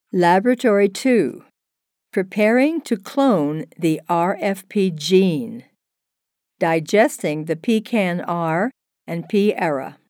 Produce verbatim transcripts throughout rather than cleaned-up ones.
Laboratory two. Preparing to clone the R F P gene. Digesting the P C A N R and P E R A.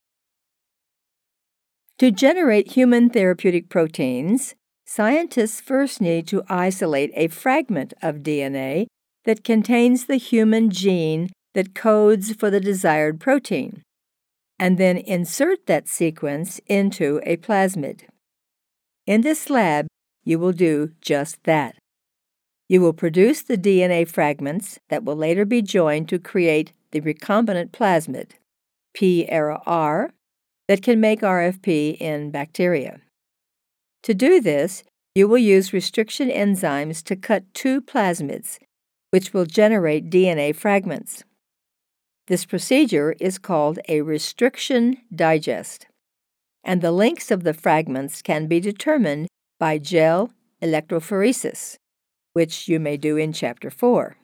To generate human therapeutic proteins, scientists first need to isolate a fragment of D N A that contains the human gene that codes for the desired protein, and then insert that sequence into a plasmid. In this lab, you will do just that. You will produce the D N A fragments that will later be joined to create the recombinant plasmid, P E R A R, that can make R F P in bacteria. To do this, you will use restriction enzymes to cut two plasmids, which will generate D N A fragments. This procedure is called a restriction digest, and the lengths of the fragments can be determined by gel electrophoresis, which you may do in Chapter four.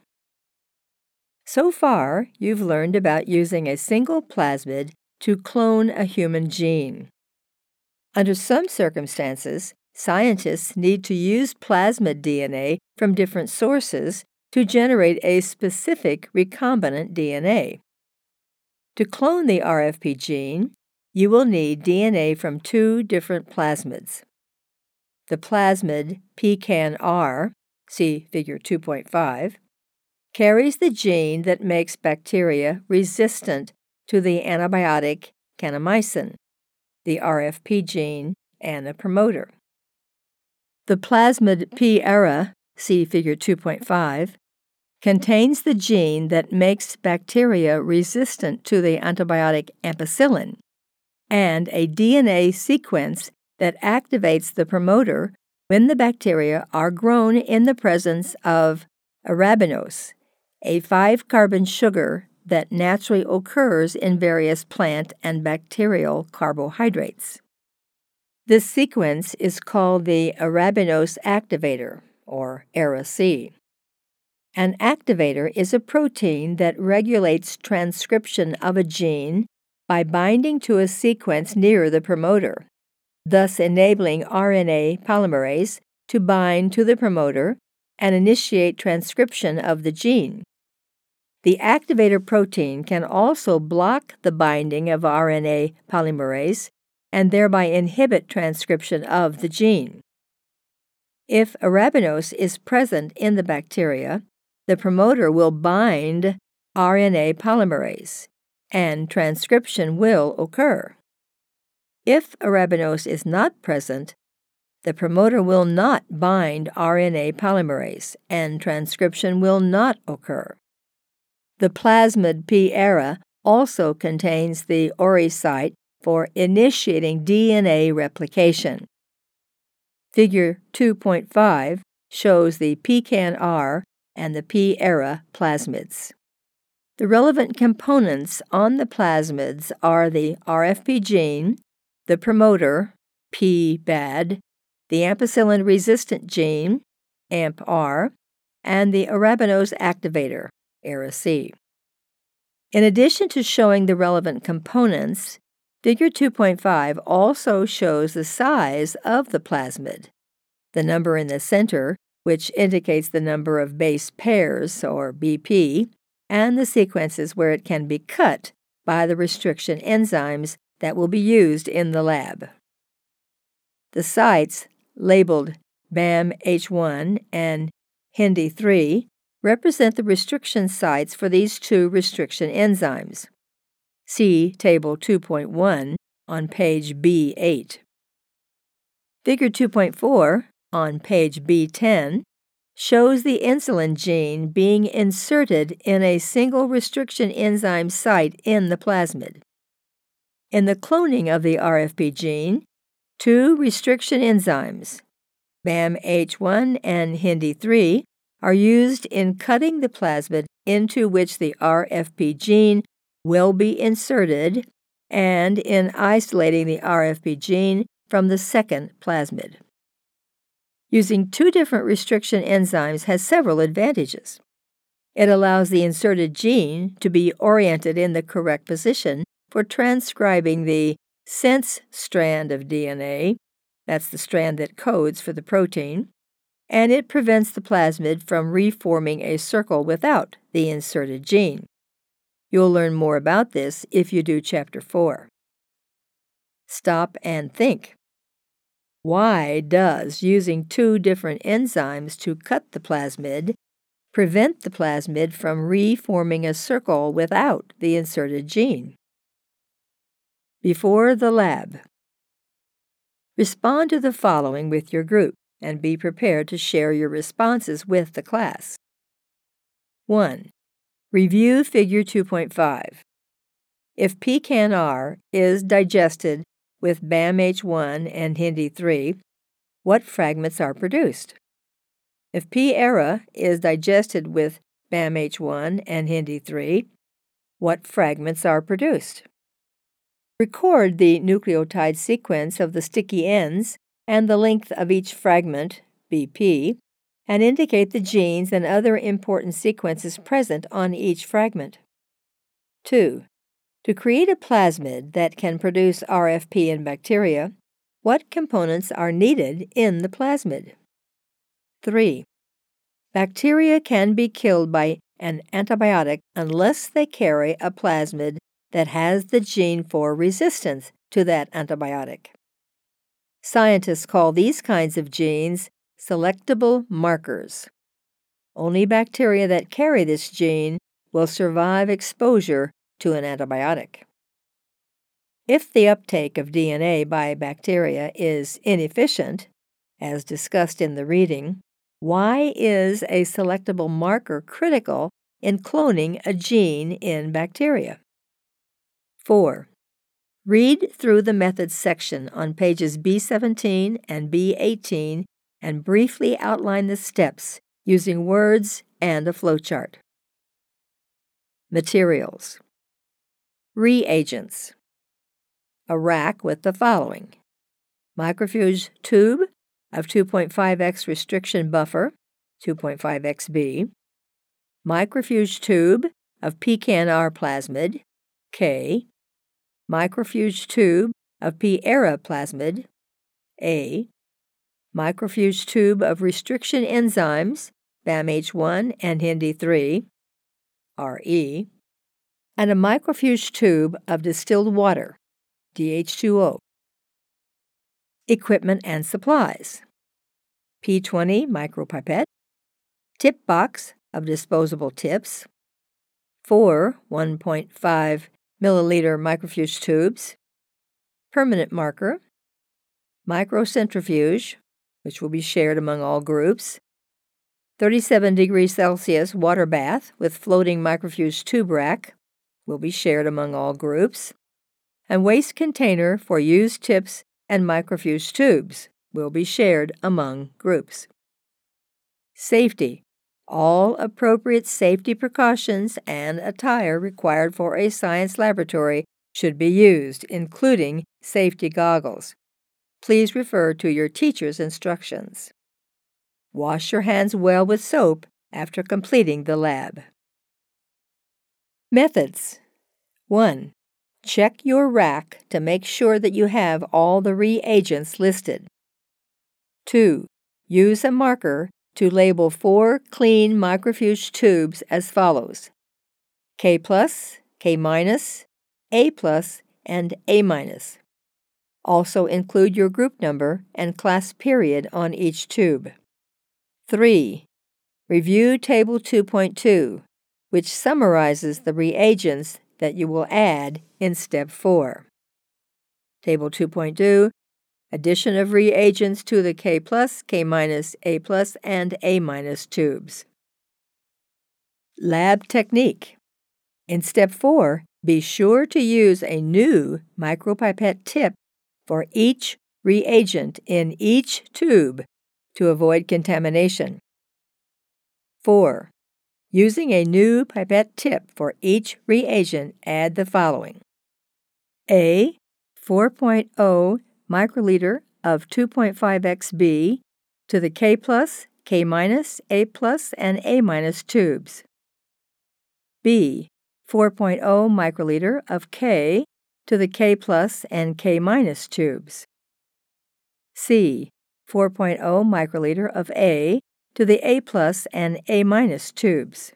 So far, you've learned about using a single plasmid to clone a human gene. Under some circumstances, scientists need to use plasmid D N A from different sources to generate a specific recombinant D N A. To clone the R F P gene, you will need D N A from two different plasmids. The plasmid P C A N R, see Figure two point five, carries the gene that makes bacteria resistant to the antibiotic kanamycin, the R F P gene, and a promoter. The plasmid P E R A, see Figure two point five, contains the gene that makes bacteria resistant to the antibiotic ampicillin, and a D N A sequence that activates the promoter when the bacteria are grown in the presence of arabinose, a five-carbon sugar that naturally occurs in various plant and bacterial carbohydrates. This sequence is called the arabinose activator, or A R A C. An activator is a protein that regulates transcription of a gene by binding to a sequence near the promoter, thus enabling R N A polymerase to bind to the promoter and initiate transcription of the gene. The activator protein can also block the binding of R N A polymerase and thereby inhibit transcription of the gene. If arabinose is present in the bacteria, the promoter will bind R N A polymerase, and transcription will occur. If arabinose is not present, the promoter will not bind R N A polymerase, and transcription will not occur. The plasmid P E R A also contains the O R I site for initiating D N A replication. Figure two point five shows the P C A N R and the P E R A plasmids. The relevant components on the plasmids are the R F P gene, the promoter, P B A D, the ampicillin-resistant gene, A M P R, and the arabinose activator, A R A C. In addition to showing the relevant components, Figure two point five also shows the size of the plasmid, the number in the center, which indicates the number of base pairs, or B P, and the sequences where it can be cut by the restriction enzymes that will be used in the lab. The sites, labeled B A M H one and Hindi three, represent the restriction sites for these two restriction enzymes. See Table two point one on page B eight. Figure two point four on page B ten shows the insulin gene being inserted in a single restriction enzyme site in the plasmid. In the cloning of the R F P gene, two restriction enzymes, B A M H one and Hindi three, are used in cutting the plasmid into which the R F P gene will be inserted and in isolating the R F P gene from the second plasmid. Using two different restriction enzymes has several advantages. It allows the inserted gene to be oriented in the correct position for transcribing the sense strand of D N A that's the strand that codes for the protein, and it prevents the plasmid from reforming a circle without the inserted gene. You'll learn more about this if you do Chapter four. Stop and think. Why does using two different enzymes to cut the plasmid prevent the plasmid from reforming a circle without the inserted gene? Before the lab. Respond to the following with your group and be prepared to share your responses with the class. one. Review Figure two point five. If P C A N R is digested with B A M H one and Hindi three, what fragments are produced? If P E R A is digested with B A M H one and Hindi three, what fragments are produced? Record the nucleotide sequence of the sticky ends and the length of each fragment, B P, and indicate the genes and other important sequences present on each fragment. two. To create a plasmid that can produce R F P in bacteria, what components are needed in the plasmid? three. Bacteria can be killed by an antibiotic unless they carry a plasmid that has the gene for resistance to that antibiotic. Scientists call these kinds of genes selectable markers. Only bacteria that carry this gene will survive exposure to an antibiotic. If the uptake of D N A by bacteria is inefficient, as discussed in the reading, why is a selectable marker critical in cloning a gene in bacteria? four. Read through the methods section on pages B seventeen and B eighteen and briefly outline the steps using words and a flowchart. Materials. Reagents. A rack with the following: microfuge tube of two point five x restriction buffer, two point five x B, microfuge tube of P C A N R plasmid, K, microfuge tube of P E R A plasmid, A, microfuge tube of restriction enzymes, B A M H one and Hindi three, R E, and a microfuge tube of distilled water, D H two O. Equipment and supplies: P twenty micropipette, tip box of disposable tips, four one point five milliliter microfuge tubes, permanent marker, microcentrifuge, which will be shared among all groups, thirty-seven degrees Celsius water bath with floating microfuge tube rack, will be shared among all groups, and waste container for used tips and microfuge tubes will be shared among groups. Safety. All appropriate safety precautions and attire required for a science laboratory should be used, including safety goggles. Please refer to your teacher's instructions. Wash your hands well with soap after completing the lab. Methods. one. Check your rack to make sure that you have all the reagents listed. two. Use a marker to label four clean microfuge tubes as follows: K plus, K minus, A plus, and A minus. Also include your group number and class period on each tube. three. Review Table two point two, which summarizes the reagents that you will add in Step four. Table two point two, addition of reagents to the K plus, K minus, A plus, and A minus tubes. Lab technique. In Step four, be sure to use a new micropipette tip for each reagent in each tube to avoid contamination. four. Using a new pipette tip for each reagent, add the following: A, four point zero microliter of two point five x B to the K plus, K minus, A plus, and A minus tubes. B, four point zero microliter of K to the K plus and K minus tubes. C. four point zero microliter of A to the A plus and A minus tubes.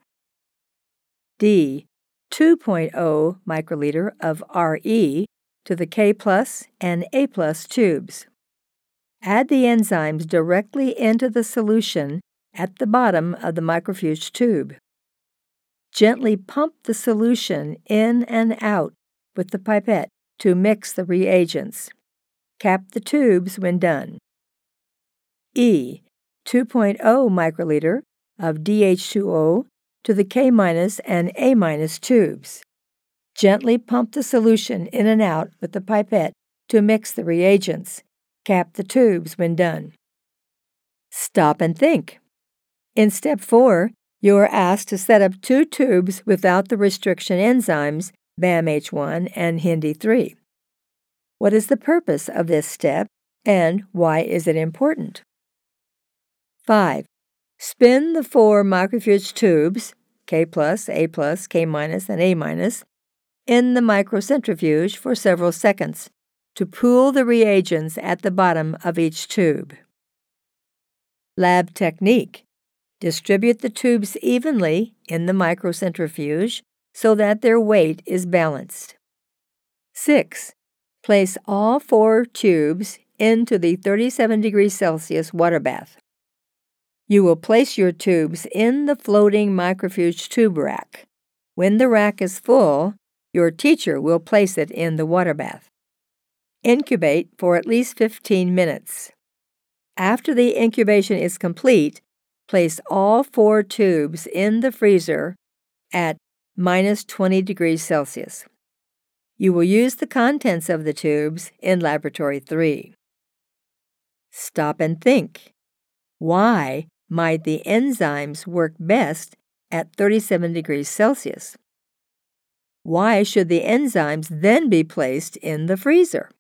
D. two point zero microliter of Re to the K plus and A plus tubes. Add the enzymes directly into the solution at the bottom of the microfuge tube. Gently pump the solution in and out with the pipette to mix the reagents. Cap the tubes when done. E. two point zero microliter of D H two O to the K minus and A minus tubes. Gently pump the solution in and out with the pipette to mix the reagents. Cap the tubes when done. Stop and think. In step four, you are asked to set up two tubes without the restriction enzymes B A M H one and Hindi three. What is the purpose of this step, and why is it important? five. Spin the four microfuge tubes, K plus, A plus, K minus, and A minus, in the microcentrifuge for several seconds to pool the reagents at the bottom of each tube. Lab technique. Distribute the tubes evenly in the microcentrifuge so that their weight is balanced. six. Place all four tubes into the thirty-seven degrees Celsius water bath. You will place your tubes in the floating microfuge tube rack. When the rack is full, your teacher will place it in the water bath. Incubate for at least fifteen minutes. After the incubation is complete, place all four tubes in the freezer at minus twenty degrees Celsius. You will use the contents of the tubes in Laboratory three. Stop and think. Why might the enzymes work best at thirty-seven degrees Celsius? Why should the enzymes then be placed in the freezer?